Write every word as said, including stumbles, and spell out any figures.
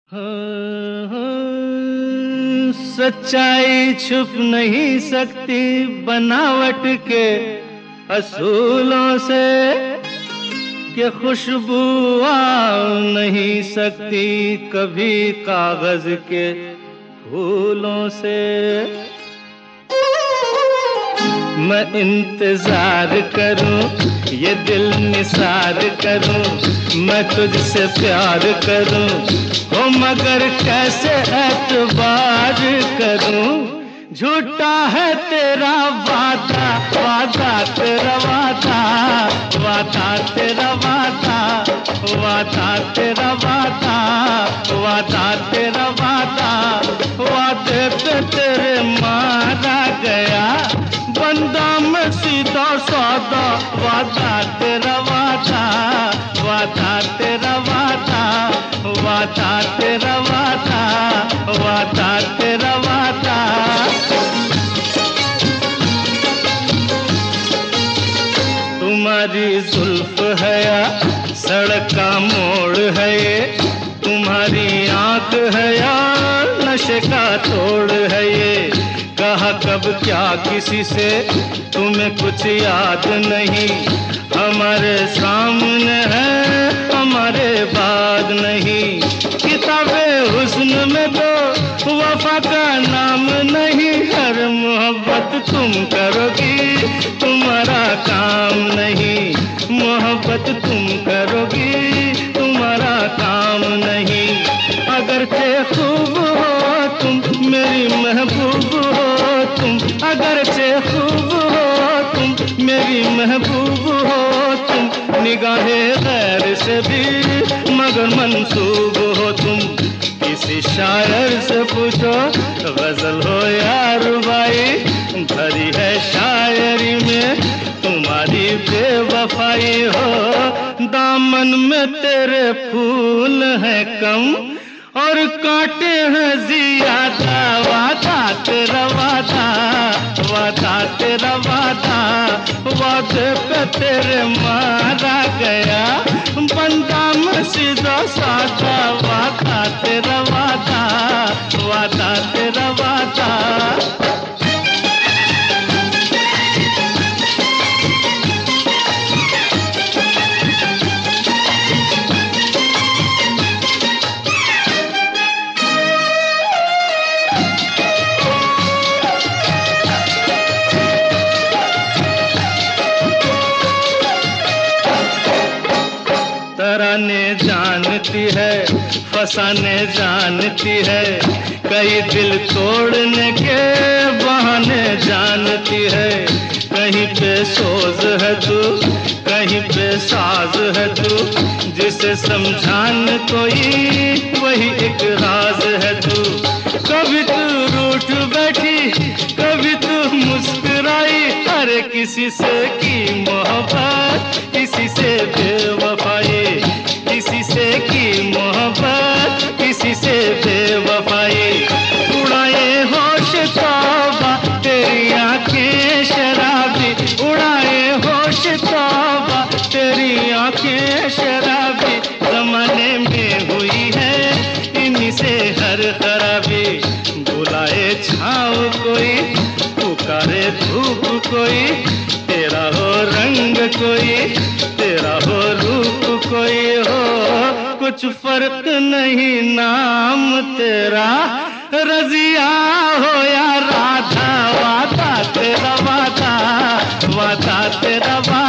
हाँ, हाँ, सच्चाई छुप नहीं सकती बनावट के असूलों से, कि खुशबू आ नहीं सकती कभी कागज के फूलों से। मैं इंतजार करूं, ये दिल निसार करूं, मैं तुझसे प्यार करूं, हो मगर कैसे एतबार करूं। झूठा है तेरा वादा, वादा तेरा वादा, वादा तेरा वादा, वादा तेरा वादा, वादा तेरा वादा, वादे पे तेरे मारा गया बंदा मैं सीधा सादा। वादा तेरा वादा, वादा तेरा वादा, वादा तेरा वादा, वादा तेरा वादा। तुम्हारी जुल्फ है या सड़क का मोड़ है ये, तुम्हारी आंख है या नशे का तोड़ है ये। कहा कब क्या किसी से तुम्हें कुछ याद नहीं, हमारे सामने है हमारे बाद नहीं। किताबे हुस्न में तो वफा का नाम नहीं, हर मोहब्बत तुम करोगी तुम्हारा काम नहीं, मोहब्बत तुम करोगी तुम्हारा काम नहीं। अगर चे खूब हो तुम मेरी महबूब हो तुम, अगर चे खूब हो तुम मेरी महबूब हो तुम, निगाहे गैर से भी मगर मंसूब हो तुम। किसी शायर से पूछो गजल हो या रुबाई, भरी है शायरी में तुम्हारी बेवफाई हो। दामन में तेरे फूल है कम और कांटे हैं ज्यादा। वादा तेरा वादा, वादा तेरा वादा, वादे पे तेरे मारा गया बंदा मैं सीधा सादा। वादा तेरा वादा, वादा तेरा वादा। तराने जानती है फसाने जानती है, कई दिल तोड़ने के बहाने जानती है। कहीं पे सोज है तू, कहीं पे साज है तू, जिसे समझाने कोई वही एक राज है तू। कभी तू रूठ बैठी कभी तू मुस्कुराई, हर किसी से की मोहब्बत किसी से बेवफाई, किसी से की मोहब्बत किसी से बेवफाई। उड़ाए होश तौबा तेरी आंखें शराबी, उड़ाए होश तौबा तेरी आंखें शराबी। जमाने में हुई है इन्हीं से हर खराबी, बुलाए छाँव कोई पुकारे धूप कोई, तेरा हो रंग कोई तेरा हो रूप कोई हो, कुछ फर्क नहीं नाम तेरा रजिया हो या राधा। वादा तेरा वादा, वादा तेरा वादा।